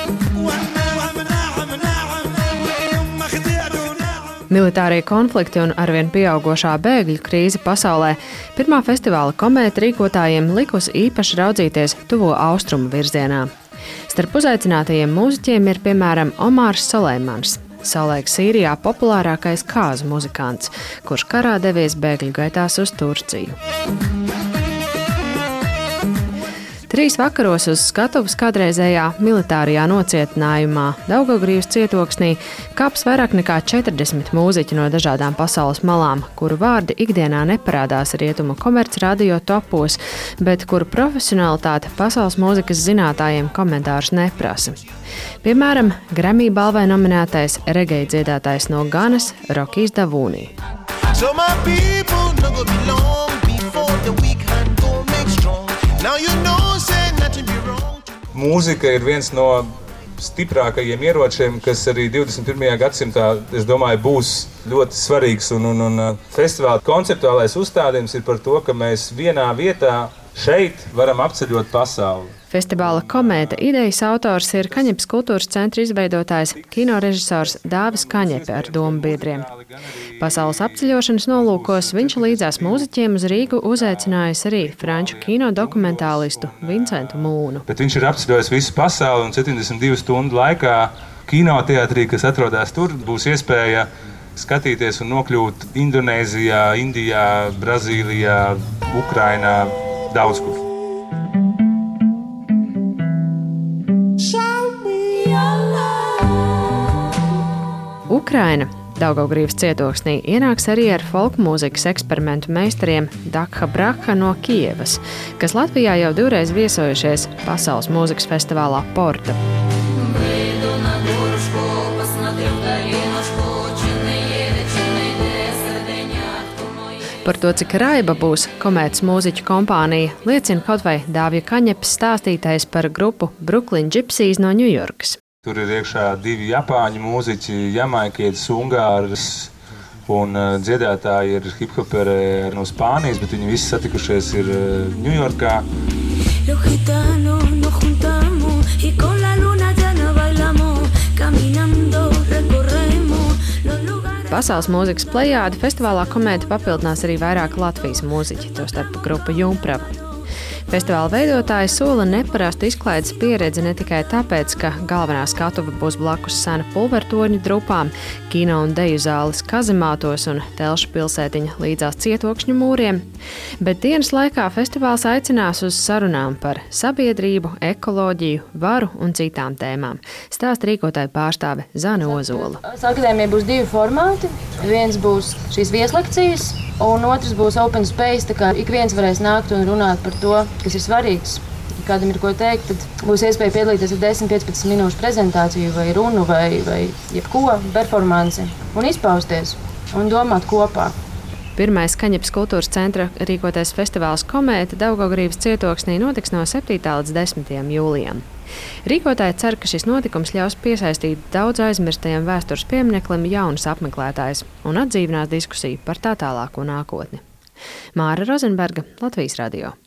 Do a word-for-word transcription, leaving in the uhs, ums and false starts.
Militārie konflikti un arvien pieaugošā bēgļu krīze pasaulē pirmā festivāla Komēta rīkotājiem likusi īpaši raudzīties tuvo austrumu virzienā. Starp uzaicinātajiem mūziķiem ir piemēram Omārs Soleimans, savulaik Sīrijā populārākais kāzu muzikants, kurš karā devies bēgļu gaitās uz Turciju. Trīs vakaros uz skatuves kādreizējā militārajā nocietinājumā Daugavgrīvas cietoksnī kāps vairāk nekā četrdesmit mūziķi no dažādām pasaules malām, kuru vārdi ikdienā neparādās rietumu komercradio topos, bet kuru profesionalitāte pasaules mūzikas zinātājiem komentārus neprasa. Piemēram, Grammy balvai nominētais reggae dziedātājs no Ganas Rokijs Davūnī. So my people no go be long before the weak hand go make strong. Now you know. Mūzika ir viens no stiprākajiem ieročiem, kas arī divdesmit pirmajā gadsimtā, es domāju, būs ļoti svarīgs. Un, un, un festivāla konceptuālais uzstādījums ir par to, ka mēs vienā vietā šeit varam apceļot pasauli. Festivāla Komēta idejas autors ir Kaņepes kultūras centra izveidotājs, kinorežisors Dāvis Kaņepe ar domu biedriem. Pasaules apceļošanas nolūkos viņš līdzās mūziķiem uz Rīgu uzaicinājis arī franču kino dokumentālistu Vincentu Mūnu. Bet viņš ir apceļojis visu pasauli un septiņdesmit divu stundu laikā kinoteātrī, kas atrodas tur, būs iespēja skatīties un nokļūt Indonēzijā, Indijā, Brazīlijā, Ukrainā, daudz kur. Ukraina Daugavgrīvas cietoksnī ienāks arī ar folku mūzikas eksperimentu meistariem Dakha Brakha no Kijevas, kas Latvijā jau divreiz viesojušies Pasaules mūzikas festivālā Porta. Par to, cik raiba būs Komētas mūziķu kompānija, liecina kaut vai Dāvija Kaņepes stāstītais par grupu Brooklyn Gypsies no Ņujorkas. Tur ir iekšā divi japāņu mūziķi, jamaikietis, ungārs un uh, dziedātāji ir hiphoperi no Spānijas, bet viņi visi satikušies ir uh, Ņujorkā. Pasaules mūzikas plejādi festivālā Komēta papildinās arī vairāk Latvijas mūziķi, tostarp grupa Jumprava. Festivāla veidotāji sola neparastu izklaides pieredzi ne tikai tāpēc, ka galvenā skatuve būs blakus sena pulvertorņu drupām, kino un deju zāles kazemātos un Telšu pilsētiņa līdzās cietokšņu mūriem, bet dienas laikā festivāls aicinās uz sarunām par sabiedrību, ekoloģiju, varu un citām tēmām. Stāsta rīkotāja pārstāve Zane Ozola. Akadēmijai būs divi formāti. Viens būs šīs vieslekcijas, un otrs būs open space, tā kā ik viens varēs nākt un runāt par to, kas ir svarīgs. Ja kādam ir ko teikt, tad būs iespēja piedalīties ar desmit līdz piecpadsmit minūšu prezentāciju vai runu vai, vai jebko, performanci un izpausties un domāt kopā. Pirmais Kaņepes kultūras centra rīkotais festivāls Komēta Daugavgrīvas cietoksnī notiks no septītā līdz desmitajam jūlijam. Rīkotāji cer, ka šis notikums ļaus piesaistīt daudz aizmirstajiem vēstures piemineklim jaunus apmeklētājus un atdzīvinās diskusiju par tā tālāko nākotni. Māra Rozenberga, Latvijas radio.